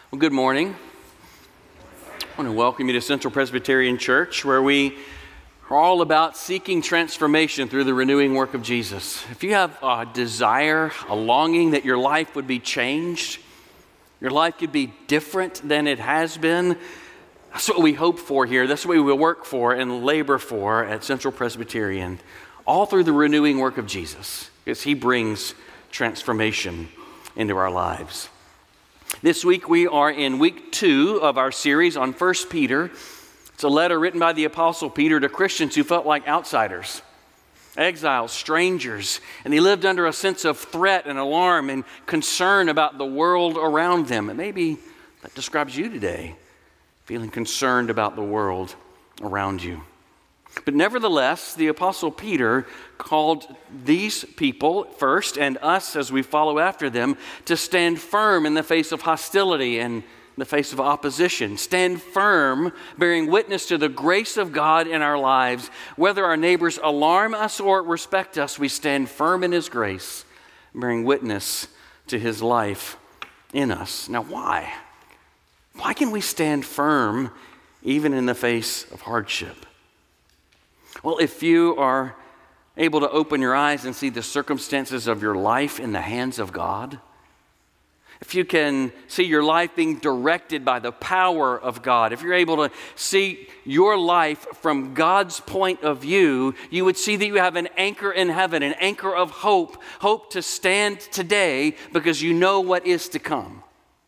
Well, good morning. I want to welcome you to Central Presbyterian Church, where we are all about seeking transformation through the renewing work of Jesus. If you have a desire, a longing that your life would be changed, your life could be different than it has been, that's what we hope for here. That's what we will work for and labor for at Central Presbyterian, all through the renewing work of Jesus, because He brings transformation into our lives. This week we are in week 2 of our series on 1 Peter. It's a letter written by the Apostle Peter to Christians who felt like outsiders, exiles, strangers, and they lived under a sense of threat and alarm and concern about the world around them. And maybe that describes you today, feeling concerned about the world around you. But nevertheless, the Apostle Peter called these people first, and us as we follow after them, to stand firm in the face of hostility and in the face of opposition. Stand firm, bearing witness to the grace of God in our lives. Whether our neighbors alarm us or respect us, we stand firm in His grace, bearing witness to His life in us. Now, why? Why can we stand firm even in the face of hardship? Well, if you are able to open your eyes and see the circumstances of your life in the hands of God, if you can see your life being directed by the power of God, if you're able to see your life from God's point of view, you would see that you have an anchor in heaven, an anchor of hope, hope to stand today because you know what is to come.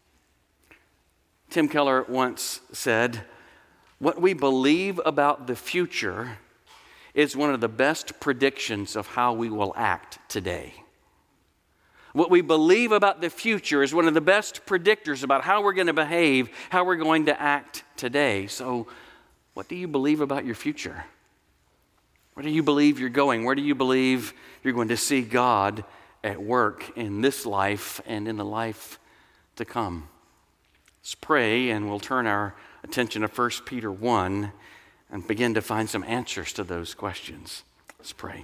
Tim Keller once said, "What we believe about the future is one of the best predictions of how we will act today." What we believe about the future is one of the best predictors about how we're going to behave, how we're going to act today. So, what do you believe about your future? Where do you believe you're going? Where do you believe you're going to see God at work in this life and in the life to come? Let's pray, and we'll turn our attention to 1 Peter 1 and begin to find some answers to those questions. Let's pray.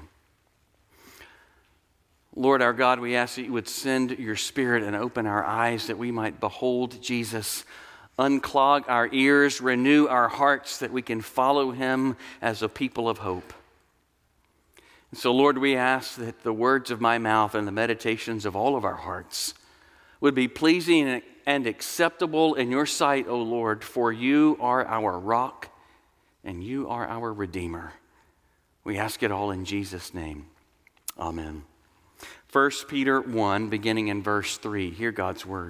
Lord our God, we ask that you would send your Spirit and open our eyes that we might behold Jesus, unclog our ears, renew our hearts that we can follow Him as a people of hope. And so, Lord, we ask that the words of my mouth and the meditations of all of our hearts would be pleasing and acceptable in your sight, O Lord, for you are our rock and you are our Redeemer. We ask it all in Jesus' name. Amen. 1 Peter 1, beginning in verse 3. Hear God's word.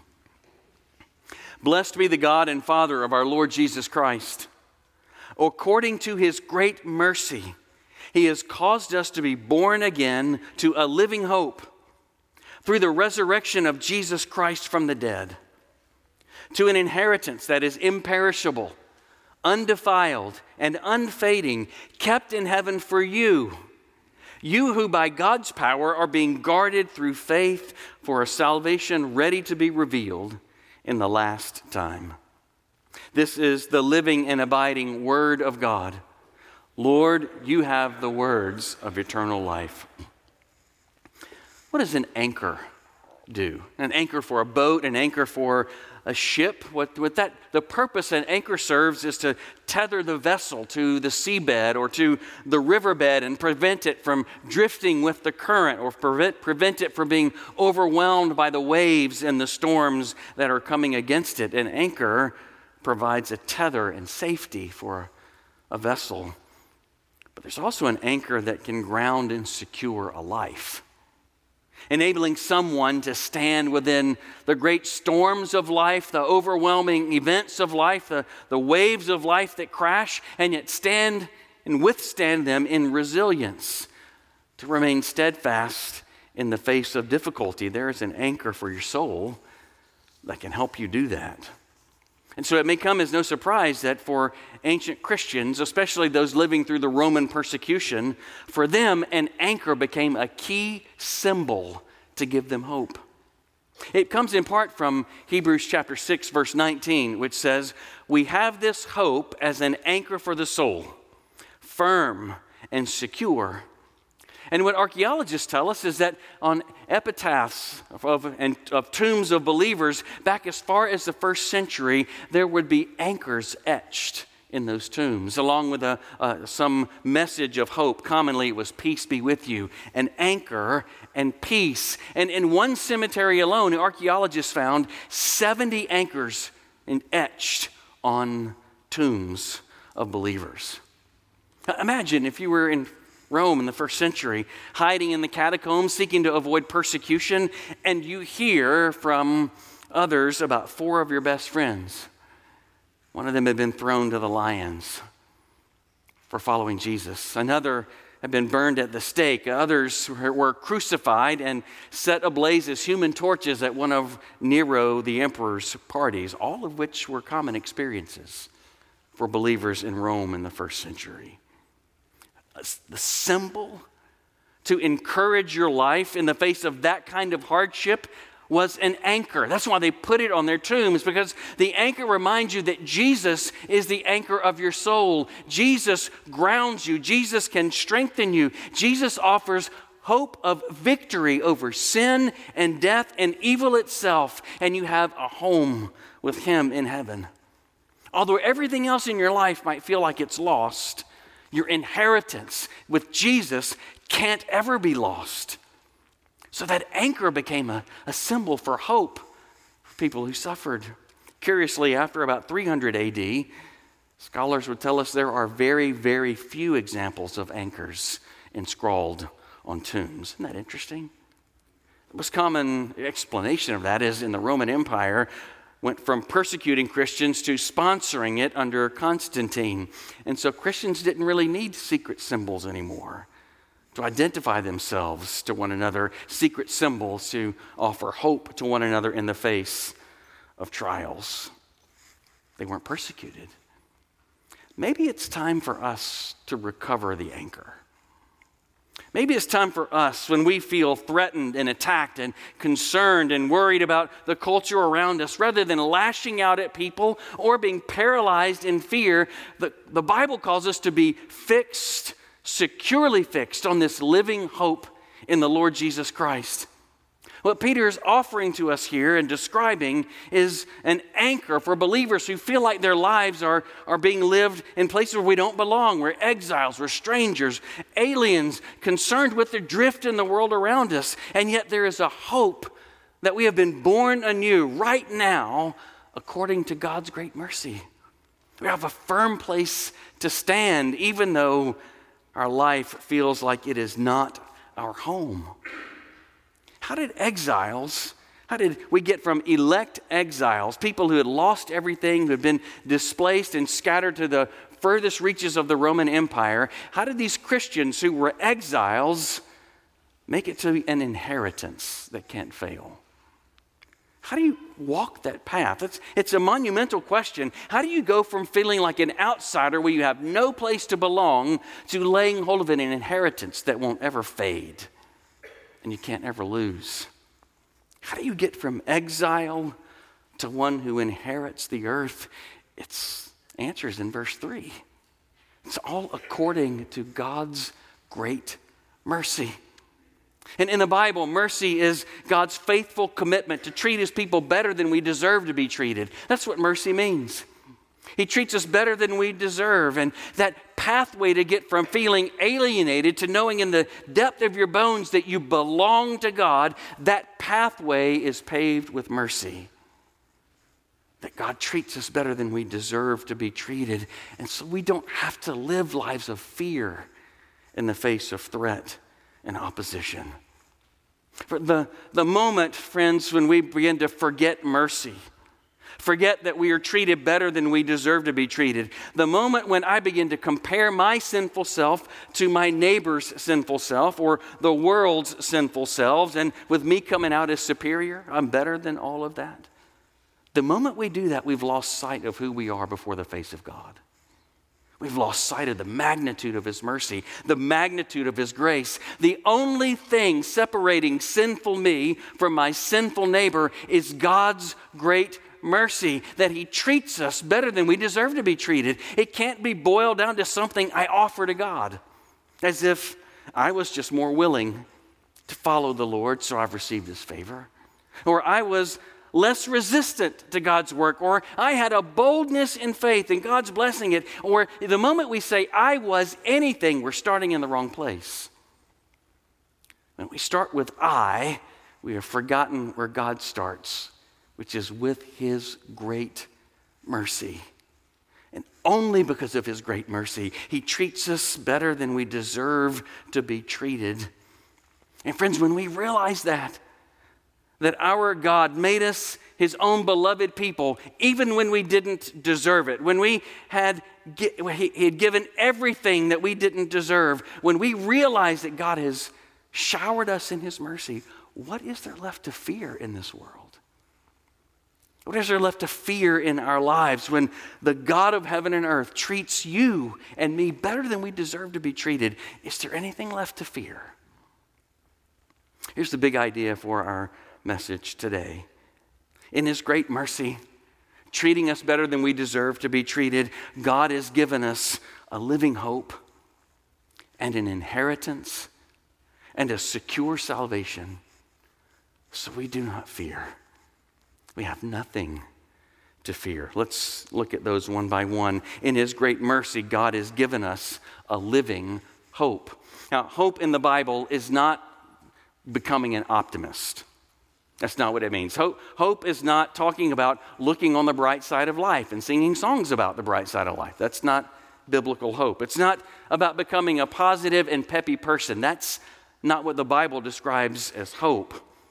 Blessed be the God and Father of our Lord Jesus Christ. According to His great mercy, He has caused us to be born again to a living hope through the resurrection of Jesus Christ from the dead, to an inheritance that is imperishable, undefiled, and unfading, kept in heaven for you. You who by God's power are being guarded through faith for a salvation ready to be revealed in the last time. This is the living and abiding Word of God. Lord, you have the words of eternal life. What does an anchor do? An anchor for a boat, an anchor for a ship. The purpose an anchor serves is to tether the vessel to the seabed or to the riverbed and prevent it from drifting with the current or prevent it from being overwhelmed by the waves and the storms that are coming against it. An anchor provides a tether and safety for a vessel. But there's also an anchor that can ground and secure a life, enabling someone to stand within the great storms of life, the overwhelming events of life, the waves of life that crash, and yet stand and withstand them in resilience, to remain steadfast in the face of difficulty. There is an anchor for your soul that can help you do that. And so it may come as no surprise that for ancient Christians, especially those living through the Roman persecution, for them an anchor became a key symbol to give them hope. It comes in part from Hebrews chapter 6, verse 19, which says, "We have this hope as an anchor for the soul, firm and secure, And what archaeologists tell us is that on epitaphs of tombs of believers back as far as the first century, there would be anchors etched in those tombs, along with some message of hope. Commonly, it was peace be with you, an anchor and peace. And in one cemetery alone, archaeologists found 70 anchors etched on tombs of believers. Imagine if you were in Rome in the first century, hiding in the catacombs, seeking to avoid persecution, and you hear from others about 4 of your best friends. One of them had been thrown to the lions for following Jesus. Another had been burned at the stake. Others were crucified and set ablaze as human torches at one of Nero the emperor's parties, all of which were common experiences for believers in Rome in the first century. The symbol to encourage your life in the face of that kind of hardship was an anchor. That's why they put it on their tombs, because the anchor reminds you that Jesus is the anchor of your soul. Jesus grounds you. Jesus can strengthen you. Jesus offers hope of victory over sin and death and evil itself, and you have a home with Him in heaven. Although everything else in your life might feel like it's lost, your inheritance with Jesus can't ever be lost. So that anchor became a symbol for hope for people who suffered. Curiously, after about 300 AD, scholars would tell us there are very, very few examples of anchors inscrawled on tombs. Isn't that interesting? The most common explanation of that is in the Roman Empire, went from persecuting Christians to sponsoring it under Constantine. And so Christians didn't really need secret symbols anymore to identify themselves to one another, secret symbols to offer hope to one another in the face of trials. They weren't persecuted. Maybe it's time for us to recover the anchor. Maybe it's time for us, when we feel threatened and attacked and concerned and worried about the culture around us, rather than lashing out at people or being paralyzed in fear, the Bible calls us to be fixed, securely fixed on this living hope in the Lord Jesus Christ. What Peter is offering to us here and describing is an anchor for believers who feel like their lives are being lived in places where we don't belong. We're exiles, we're strangers, aliens, concerned with the drift in the world around us. And yet there is a hope that we have been born anew right now according to God's great mercy. We have a firm place to stand even though our life feels like it is not our home. How did we get from elect exiles, people who had lost everything, who had been displaced and scattered to the furthest reaches of the Roman Empire, how did these Christians who were exiles make it to an inheritance that can't fail? How do you walk that path? It's a monumental question. How do you go from feeling like an outsider where you have no place to belong to laying hold of an inheritance that won't ever fade and you can't ever lose? How do you get from exile to one who inherits the earth? Its answers in verse 3. It's all according to God's great mercy. And in the Bible, mercy is God's faithful commitment to treat His people better than we deserve to be treated. That's what mercy means. He treats us better than we deserve. And that pathway to get from feeling alienated to knowing in the depth of your bones that you belong to God, that pathway is paved with mercy. That God treats us better than we deserve to be treated. And so we don't have to live lives of fear in the face of threat and opposition. For the moment, friends, when we begin to forget mercy, forget that we are treated better than we deserve to be treated, the moment when I begin to compare my sinful self to my neighbor's sinful self or the world's sinful selves, and with me coming out as superior, I'm better than all of that. The moment we do that, we've lost sight of who we are before the face of God. We've lost sight of the magnitude of His mercy, the magnitude of His grace. The only thing separating sinful me from my sinful neighbor is God's great mercy, that He treats us better than we deserve to be treated. It can't be boiled down to something I offer to God, as if I was just more willing to follow the Lord, so I've received his favor. Or I was less resistant to God's work, or I had a boldness in faith and God's blessing it. Or the moment we say, I was anything, we're starting in the wrong place. When we start with I, we have forgotten where God starts, which is with his great mercy. And only because of his great mercy, he treats us better than we deserve to be treated. And friends, when we realize that our God made us his own beloved people, even when we didn't deserve it, when he had given everything that we didn't deserve, when we realize that God has showered us in his mercy, what is there left to fear in this world? What is there left to fear in our lives when the God of heaven and earth treats you and me better than we deserve to be treated? Is there anything left to fear? Here's the big idea for our message today. In his great mercy, treating us better than we deserve to be treated, God has given us a living hope and an inheritance and a secure salvation, so we do not fear. We have nothing to fear. Let's look at those one by one. In his great mercy, God has given us a living hope. Now, hope in the Bible is not becoming an optimist. That's not what it means. Hope is not talking about looking on the bright side of life and singing songs about the bright side of life. That's not biblical hope. It's not about becoming a positive and peppy person. That's not what the Bible describes as hope.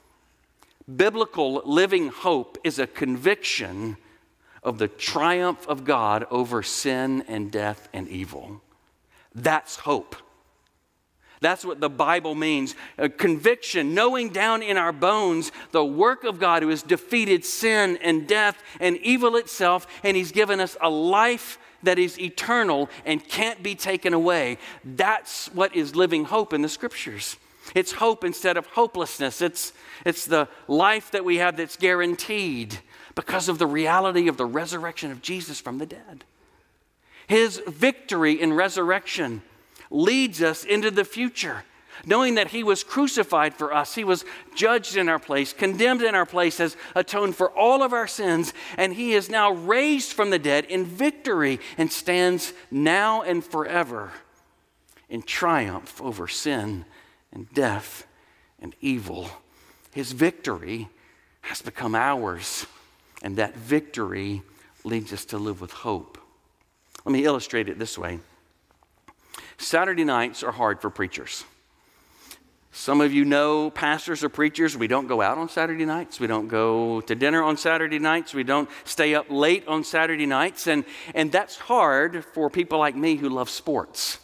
Biblical living hope is a conviction of the triumph of God over sin and death and evil. That's hope. That's what the Bible means. A conviction, knowing down in our bones the work of God who has defeated sin and death and evil itself, and he's given us a life that is eternal and can't be taken away. That's what is living hope in the Scriptures. It's hope instead of hopelessness. It's the life that we have that's guaranteed because of the reality of the resurrection of Jesus from the dead. His victory in resurrection leads us into the future, knowing that he was crucified for us. He was judged in our place, condemned in our place, has atoned for all of our sins, and he is now raised from the dead in victory and stands now and forever in triumph over sin and death and evil. His victory has become ours, and that victory leads us to live with hope. Let me illustrate it this way. Saturday nights are hard for preachers. Some of you know pastors or preachers. We don't go out on Saturday nights. We don't go to dinner on Saturday nights. We don't stay up late on Saturday nights. And that's hard for people like me who love sports.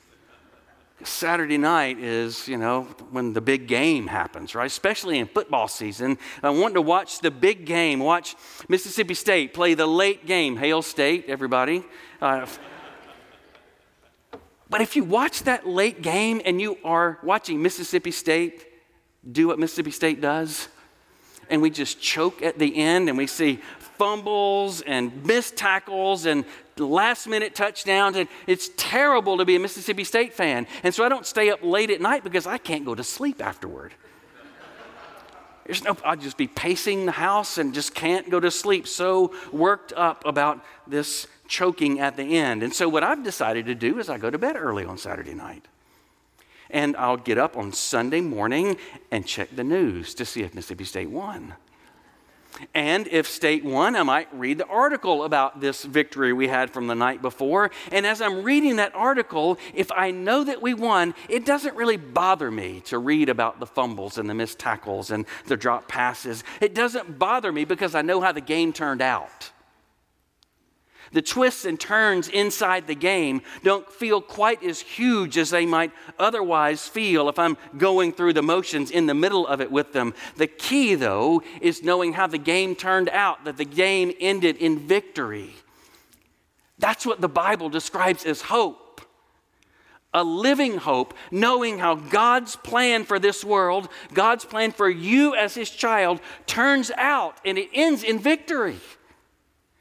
Saturday night is, when the big game happens, right? Especially in football season. I want to watch the big game, watch Mississippi State play the late game. Hail State, everybody. But if you watch that late game and you are watching Mississippi State do what Mississippi State does, and we just choke at the end and we see fumbles and missed tackles and last-minute touchdowns, and it's terrible to be a Mississippi State fan. And so I don't stay up late at night because I can't go to sleep afterward. I'll just be pacing the house and just can't go to sleep, so worked up about this choking at the end. And so what I've decided to do is I go to bed early on Saturday night. And I'll get up on Sunday morning and check the news to see if Mississippi State won. And if State won, I might read the article about this victory we had from the night before. And as I'm reading that article, if I know that we won, it doesn't really bother me to read about the fumbles and the missed tackles and the drop passes. It doesn't bother me because I know how the game turned out. The twists and turns inside the game don't feel quite as huge as they might otherwise feel if I'm going through the motions in the middle of it with them. The key, though, is knowing how the game turned out, that the game ended in victory. That's what the Bible describes as hope. A living hope, knowing how God's plan for this world, God's plan for you as his child, turns out and it ends in victory.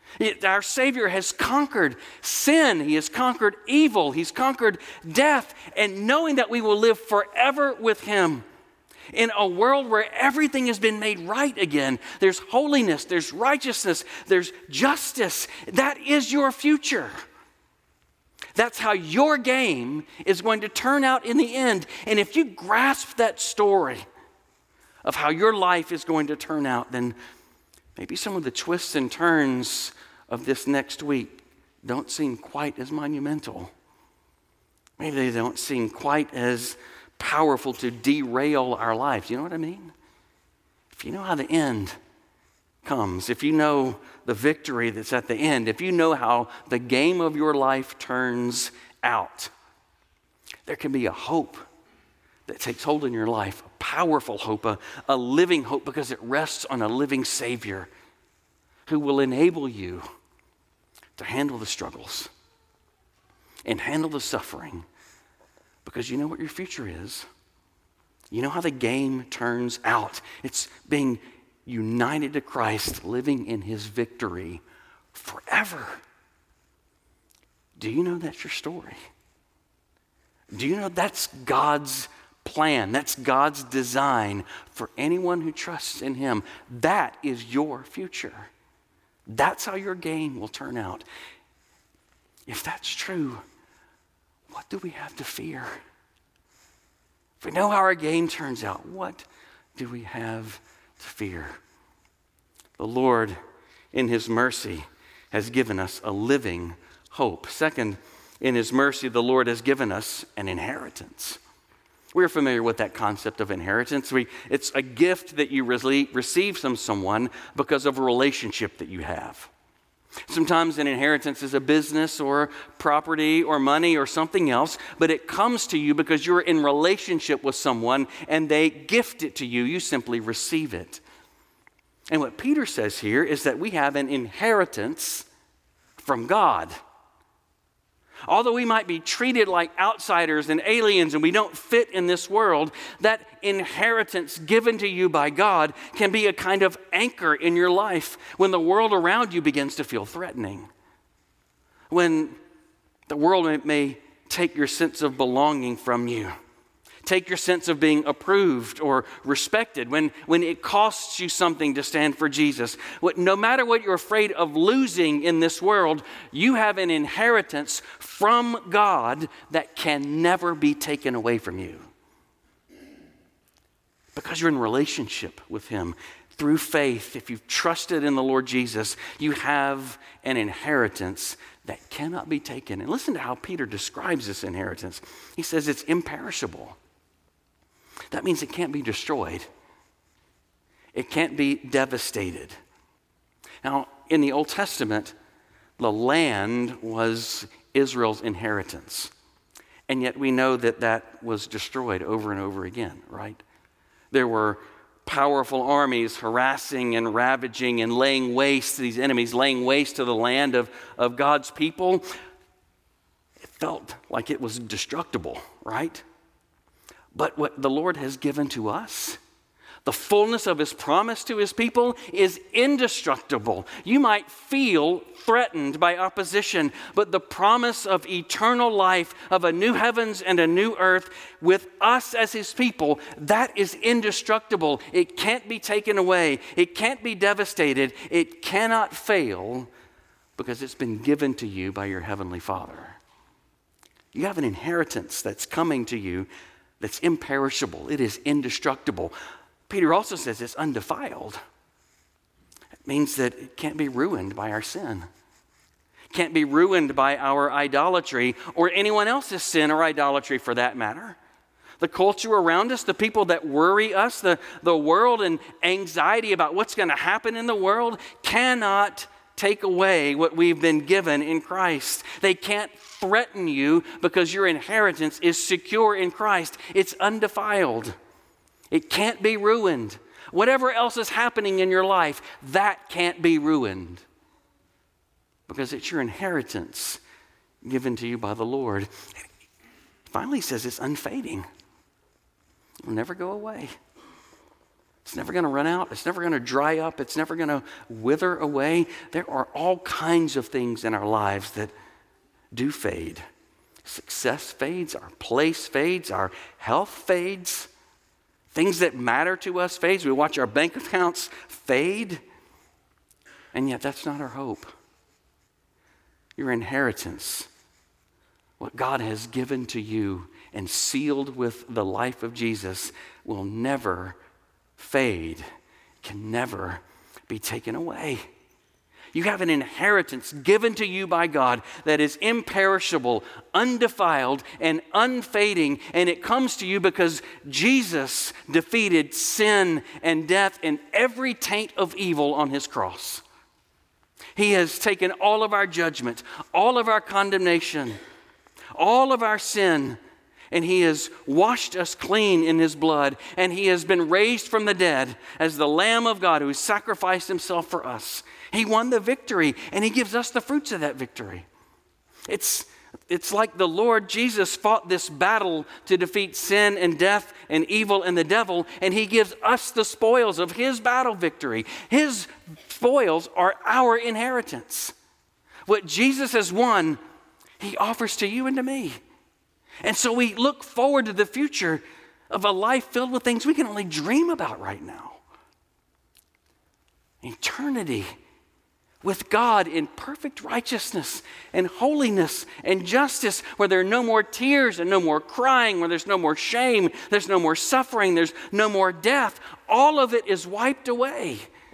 Our Savior has conquered sin. He has conquered evil. He's conquered death. And knowing that we will live forever with Him in a world where everything has been made right again. There's holiness, there's righteousness, there's justice. That is your future. That's how your game is going to turn out in the end. And if you grasp that story of how your life is going to turn out, then maybe some of the twists and turns of this next week don't seem quite as monumental. Maybe they don't seem quite as powerful to derail our lives. You know what I mean? If you know how the end comes, if you know the victory that's at the end, if you know how the game of your life turns out, there can be a hope that takes hold in your life, a powerful hope, a living hope, because it rests on a living Savior who will enable you to handle the struggles and handle the suffering, because you know what your future is. You know how the game turns out. It's being united to Christ, living in His victory forever. Do you know that's your story? Do you know that's God's plan? That's God's design for anyone who trusts in Him. That is your future. That's how your game will turn out. If that's true, what do we have to fear? If we know how our game turns out, what do we have to fear? The Lord, in His mercy, has given us a living hope. Second, in His mercy, the Lord has given us an inheritance. We're familiar with that concept of inheritance. It's a gift that you receive from someone because of a relationship that you have. Sometimes an inheritance is a business or property or money or something else, but it comes to you because you're in relationship with someone and they gift it to you. You simply receive it. And what Peter says here is that we have an inheritance from God. Although we might be treated like outsiders and aliens and we don't fit in this world, that inheritance given to you by God can be a kind of anchor in your life when the world around you begins to feel threatening. When the world may take your sense of belonging from you, take your sense of being approved or respected, when it costs you something to stand for Jesus. No matter what you're afraid of losing in this world, you have an inheritance from God that can never be taken away from you. Because you're in relationship with Him. Through faith, if you've trusted in the Lord Jesus, you have an inheritance that cannot be taken. And listen to how Peter describes this inheritance. He says it's imperishable. That means it can't be destroyed. It can't be devastated. Now, in the Old Testament, the land was Israel's inheritance. And yet we know that that was destroyed over and over again, right? There were powerful armies harassing and ravaging and laying waste to these enemies, laying waste to the land of God's people. It felt like it was destructible, right? But what the Lord has given to us, the fullness of His promise to His people, is indestructible. You might feel threatened by opposition, but the promise of eternal life, of a new heavens and a new earth with us as His people, that is indestructible. It can't be taken away. It can't be devastated. It cannot fail because it's been given to you by your Heavenly Father. You have an inheritance that's coming to you that's imperishable. It is indestructible. Peter also says it's undefiled. It means that it can't be ruined by our sin. It can't be ruined by our idolatry or anyone else's sin or idolatry for that matter. The culture around us, the people that worry us, the world and anxiety about what's going to happen in the world cannot take away what we've been given in Christ. They can't threaten you because your inheritance is secure in Christ. It's undefiled. It can't be ruined. Whatever else is happening in your life, that can't be ruined because it's your inheritance given to you by the Lord. Finally, he says it's unfading. It'll never go away. It's never going to run out. It's never going to dry up. It's never going to wither away. There are all kinds of things in our lives that do fade. Success fades, our place fades, our health fades. Things that matter to us fades. We watch our bank accounts fade. And yet that's not our hope. Your inheritance, what God has given to you and sealed with the life of Jesus, will never fade, can never be taken away. You have an inheritance given to you by God that is imperishable, undefiled, and unfading, and it comes to you because Jesus defeated sin and death and every taint of evil on his cross. He has taken all of our judgment, all of our condemnation, all of our sin, and he has washed us clean in his blood, and he has been raised from the dead as the Lamb of God who sacrificed himself for us. He won the victory, and he gives us the fruits of that victory. It's like the Lord Jesus fought this battle to defeat sin and death and evil and the devil, and he gives us the spoils of his battle victory. His spoils are our inheritance. What Jesus has won, he offers to you and to me. And so we look forward to the future of a life filled with things we can only dream about right now. Eternity with God in perfect righteousness and holiness and justice, where there are no more tears and no more crying, where there's no more shame, there's no more suffering, there's no more death. All of it is wiped away.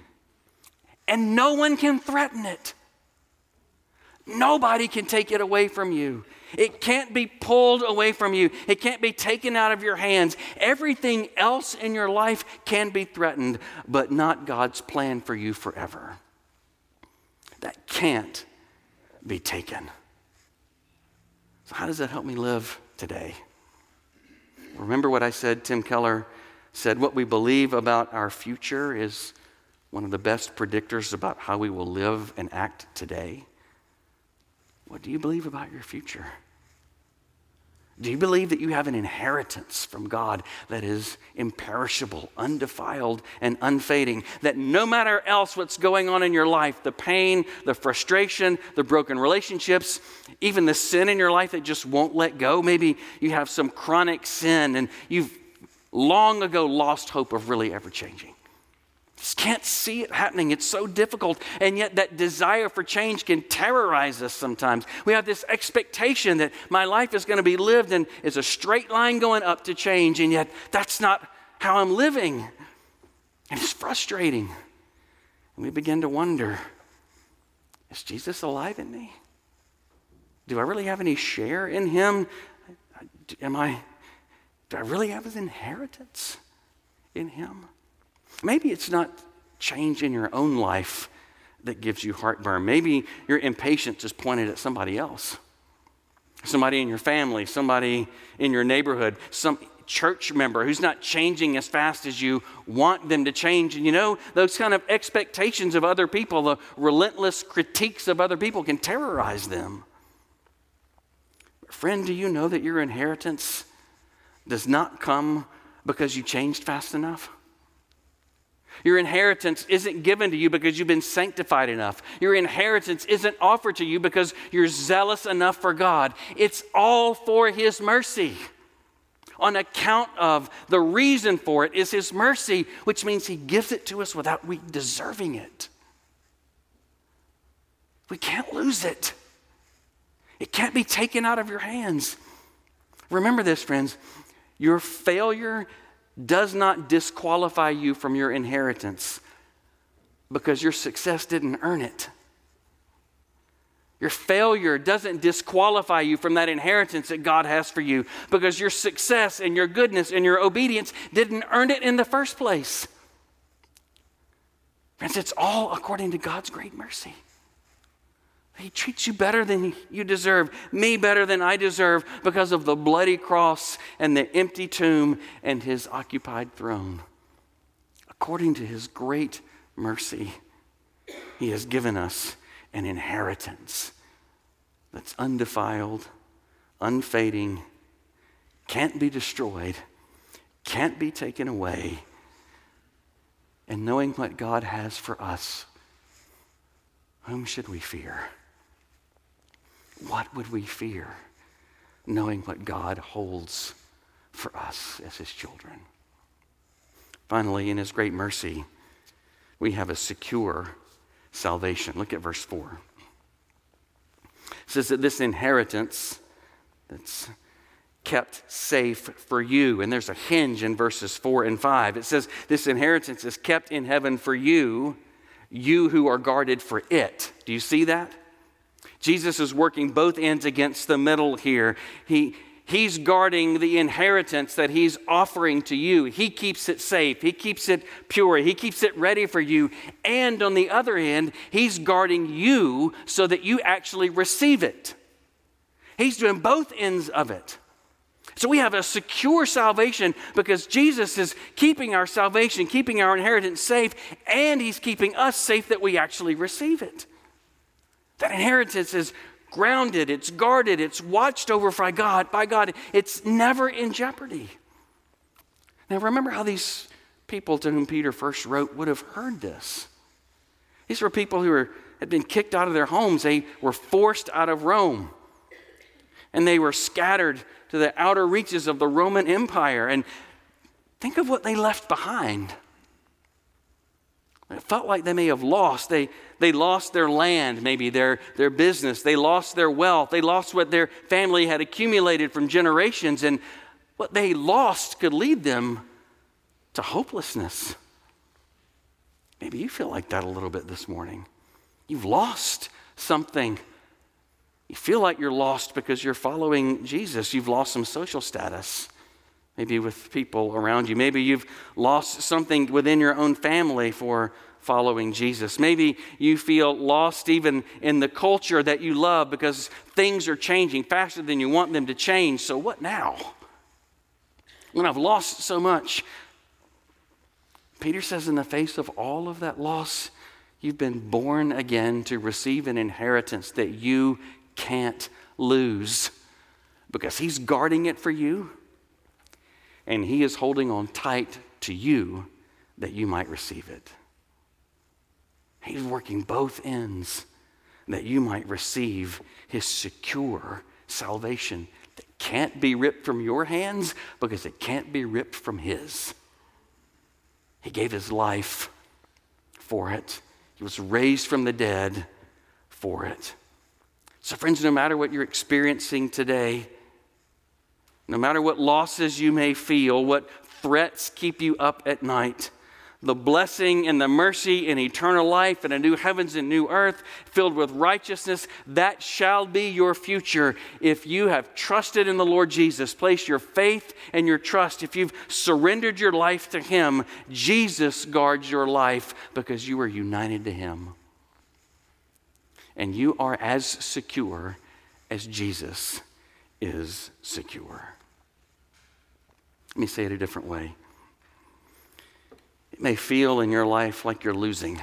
And no one can threaten it. Nobody can take it away from you. It can't be pulled away from you. It can't be taken out of your hands. Everything else in your life can be threatened, but not God's plan for you forever. That can't be taken. So how does that help me live today? Remember what I said? Tim Keller said, what we believe about our future is one of the best predictors about how we will live and act today. What do you believe about your future? Do you believe that you have an inheritance from God that is imperishable, undefiled, and unfading? That no matter else what's going on in your life, the pain, the frustration, the broken relationships, even the sin in your life that just won't let go. Maybe you have some chronic sin and you've long ago lost hope of really ever changing. Just can't see it happening. It's so difficult. And yet that desire for change can terrorize us sometimes. We have this expectation that my life is going to be lived and is a straight line going up to change. And yet that's not how I'm living. And it's frustrating. And we begin to wonder, is Jesus alive in me? Do I really have any share in him? Do I really have his inheritance in him? Maybe it's not change in your own life that gives you heartburn. Maybe your impatience is pointed at somebody else. Somebody in your family, somebody in your neighborhood, some church member who's not changing as fast as you want them to change. And you know, those kind of expectations of other people, the relentless critiques of other people can terrorize them. Friend, do you know that your inheritance does not come because you changed fast enough? Your inheritance isn't given to you because you've been sanctified enough. Your inheritance isn't offered to you because you're zealous enough for God. It's all for his mercy. On account of the reason for it is his mercy, which means he gives it to us without we deserving it. We can't lose it. It can't be taken out of your hands. Remember this, friends. Your failure does not disqualify you from your inheritance because your success didn't earn it. Your failure doesn't disqualify you from that inheritance that God has for you because your success and your goodness and your obedience didn't earn it in the first place. Friends, it's all according to God's great mercy. He treats you better than you deserve, me better than I deserve because of the bloody cross and the empty tomb and his occupied throne. According to his great mercy, he has given us an inheritance that's undefiled, unfading, can't be destroyed, can't be taken away. and knowing what God has for us, whom should we fear? What would we fear, knowing what God holds for us as his children? Finally, in his great mercy, we have a secure salvation. Look at verse 4. It says that this inheritance that's kept safe for you. And there's a hinge in verses 4 and 5. It says this inheritance is kept in heaven for you, you who are guarded for it. Do you see that? Jesus is working both ends against the middle here. He's guarding the inheritance that he's offering to you. He keeps it safe. He keeps it pure. He keeps it ready for you. And on the other hand, he's guarding you so that you actually receive it. He's doing both ends of it. So we have a secure salvation because Jesus is keeping our salvation, keeping our inheritance safe, and he's keeping us safe that we actually receive it. That inheritance is grounded, it's guarded, it's watched over by God. It's never in jeopardy. Now remember how these people to whom Peter first wrote would have heard this. These were people who had been kicked out of their homes. They were forced out of Rome. And they were scattered to the outer reaches of the Roman Empire. And think of what they left behind. It felt like they may have lost. They lost their land, maybe their business. They lost their wealth. They lost what their family had accumulated from generations. And what they lost could lead them to hopelessness. Maybe you feel like that a little bit this morning. You've lost something. You feel like you're lost because you're following Jesus. You've lost some social status, maybe with people around you. Maybe you've lost something within your own family for following Jesus. Maybe you feel lost even in the culture that you love because things are changing faster than you want them to change. So what now? When I've lost so much, Peter says in the face of all of that loss, you've been born again to receive an inheritance that you can't lose because he's guarding it for you and he is holding on tight to you that you might receive it. He's working both ends that you might receive his secure salvation that can't be ripped from your hands because it can't be ripped from his. He gave his life for it. He was raised from the dead for it. So friends, no matter what you're experiencing today, no matter what losses you may feel, what threats keep you up at night, the blessing and the mercy and eternal life and a new heavens and new earth filled with righteousness, that shall be your future if you have trusted in the Lord Jesus. Place your faith and your trust. If you've surrendered your life to him, Jesus guards your life because you are united to him. And you are as secure as Jesus is secure. Let me say it a different way. It may feel in your life like you're losing.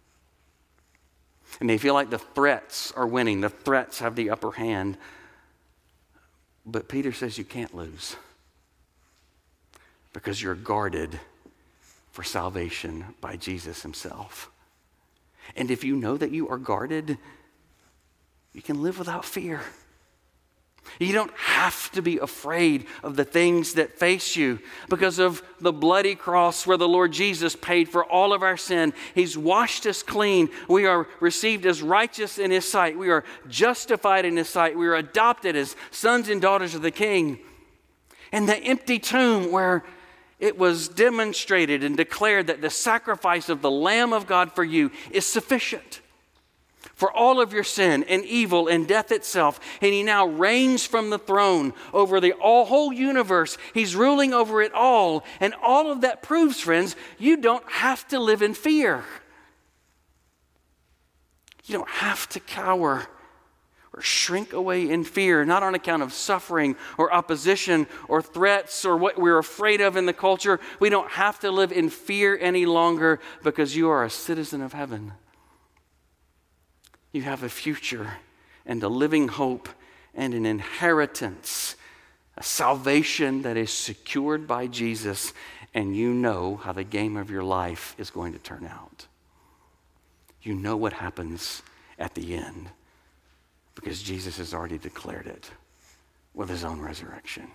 It may feel like the threats are winning. The threats have the upper hand. But Peter says you can't lose because you're guarded for salvation by Jesus himself. And if you know that you are guarded, you can live without fear. You don't have to be afraid of the things that face you because of the bloody cross where the Lord Jesus paid for all of our sin. He's washed us clean. We are received as righteous in his sight. We are justified in his sight. We are adopted as sons and daughters of the King. And the empty tomb where it was demonstrated and declared that the sacrifice of the Lamb of God for you is sufficient for all of your sin and evil and death itself. And he now reigns from the throne over the whole universe. He's ruling over it all. And all of that proves, friends, you don't have to live in fear. You don't have to cower or shrink away in fear, not on account of suffering or opposition or threats or what we're afraid of in the culture. We don't have to live in fear any longer because you are a citizen of heaven. You have a future and a living hope and an inheritance, a salvation that is secured by Jesus, and you know how the game of your life is going to turn out. You know what happens at the end because Jesus has already declared it with his own resurrection.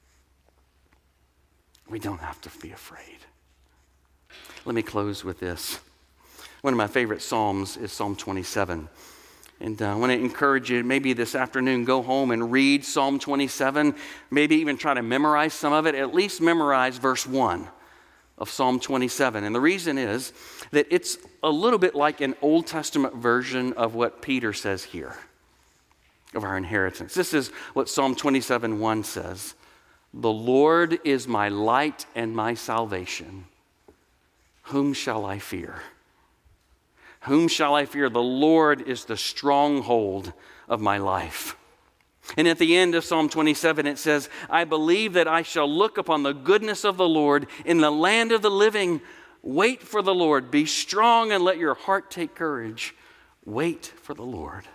We don't have to be afraid. Let me close with this. One of my favorite Psalms is Psalm 27. And I want to encourage you, maybe this afternoon, go home and read Psalm 27. Maybe even try to memorize some of it. At least memorize verse 1 of Psalm 27. And the reason is that it's a little bit like an Old Testament version of what Peter says here, of our inheritance. This is what Psalm 27:1 says. The Lord is my light and my salvation. Whom shall I fear? Whom shall I fear? The Lord is the stronghold of my life. And at the end of Psalm 27, it says, I believe that I shall look upon the goodness of the Lord in the land of the living. Wait for the Lord. Be strong and let your heart take courage. Wait for the Lord.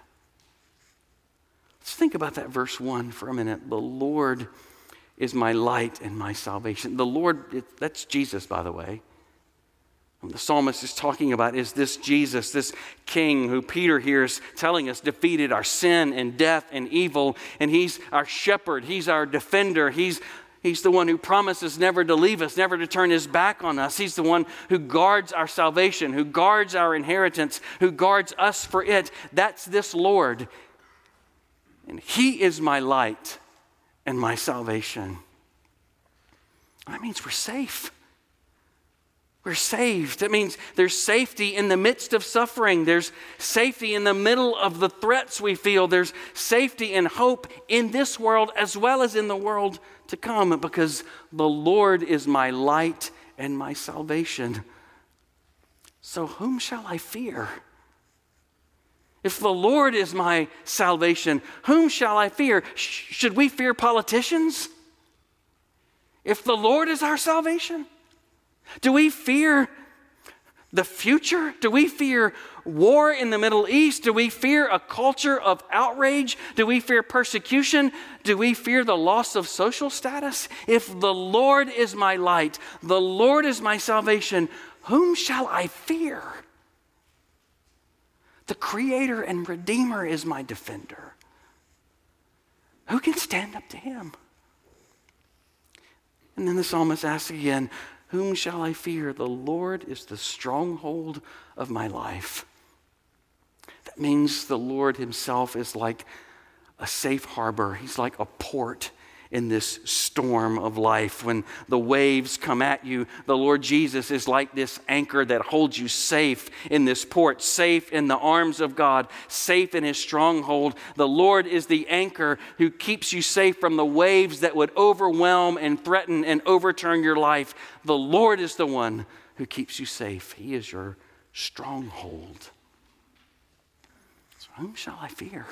Let's think about that verse 1 for a minute. The Lord is my light and my salvation. The Lord, that's Jesus, by the way. What the psalmist is talking about is this Jesus, this king who Peter hears telling us defeated our sin and death and evil. And he's our shepherd. He's our defender. He's the one who promises never to leave us, never to turn his back on us. He's the one who guards our salvation, who guards our inheritance, who guards us for it. That's this Lord. And he is my light and my salvation. That means we're safe. We're saved. That means there's safety in the midst of suffering. There's safety in the middle of the threats we feel. There's safety and hope in this world as well as in the world to come, because the Lord is my light and my salvation. So whom shall I fear? If the Lord is my salvation, whom shall I fear? Should we fear politicians? If the Lord is our salvation? Do we fear the future? Do we fear war in the Middle East? Do we fear a culture of outrage? Do we fear persecution? Do we fear the loss of social status? If the Lord is my light, the Lord is my salvation, whom shall I fear? The Creator and Redeemer is my defender. Who can stand up to him? And then the psalmist asks again, whom shall I fear? The Lord is the stronghold of my life. That means the Lord himself is like a safe harbor. He's like a port in this storm of life. When the waves come at you, the Lord Jesus is like this anchor that holds you safe in this port, safe in the arms of God, safe in his stronghold. The Lord is the anchor who keeps you safe from the waves that would overwhelm and threaten and overturn your life. The Lord is the one who keeps you safe. He is your stronghold. So whom shall I fear?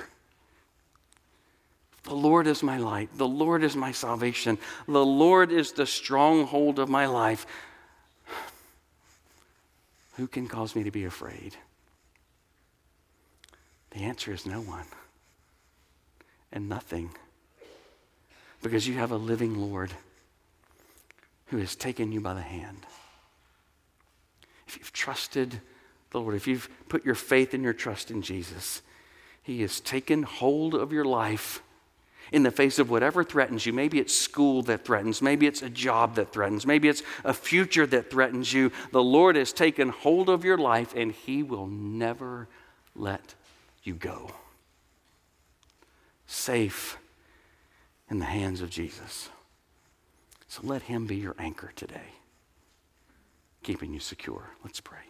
The Lord is my light. The Lord is my salvation. The Lord is the stronghold of my life. Who can cause me to be afraid? The answer is no one and nothing. Because you have a living Lord who has taken you by the hand. If you've trusted the Lord, if you've put your faith and your trust in Jesus, he has taken hold of your life in the face of whatever threatens you. Maybe it's school that threatens. Maybe it's a job that threatens. Maybe it's a future that threatens you. The Lord has taken hold of your life, and he will never let you go. Safe in the hands of Jesus. So let him be your anchor today, keeping you secure. Let's pray.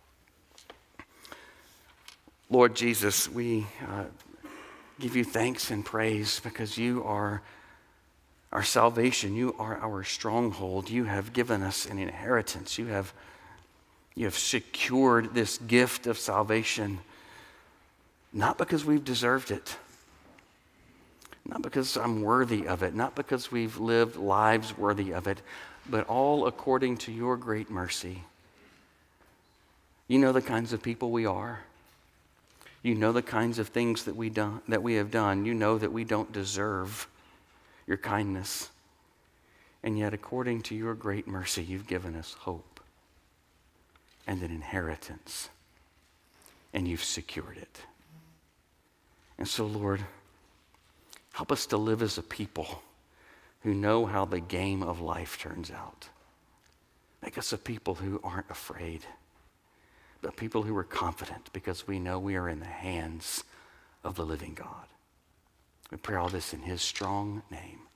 Lord Jesus, we give you thanks and praise because you are our salvation. You are our stronghold. You have given us an inheritance. You have secured this gift of salvation, not because we've deserved it, not because I'm worthy of it, not because we've lived lives worthy of it, but all according to your great mercy. You know the kinds of people we are. You know the kinds of things that we have done. You know that we don't deserve your kindness. And yet, according to your great mercy, you've given us hope and an inheritance, and you've secured it. And so, Lord, help us to live as a people who know how the game of life turns out. Make us a people who aren't afraid, but people who are confident because we know we are in the hands of the living God. We pray all this in his strong name.